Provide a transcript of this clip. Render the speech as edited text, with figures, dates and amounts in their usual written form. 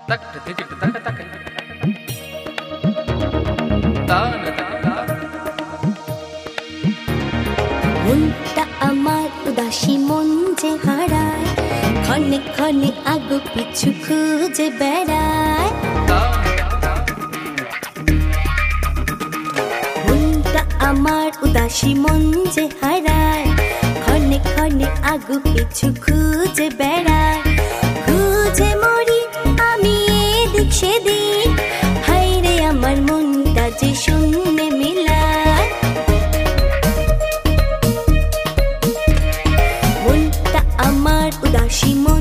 মনটা আমার উদাসী মন যে হারায়, ক্ষণে ক্ষণে আগু পিছু খুঁজে বেড়ায়। মনটা আমার উদাসী মন যে হারায়, ক্ষণে ক্ষণে আগু পিছু খুঁজে বেড়ায়। খুঁজে মরি আমি এদিক সেদিক, হায় রে আমার মনটা যে শূন্যে মিলায়। মনটা আমার উদাসী মন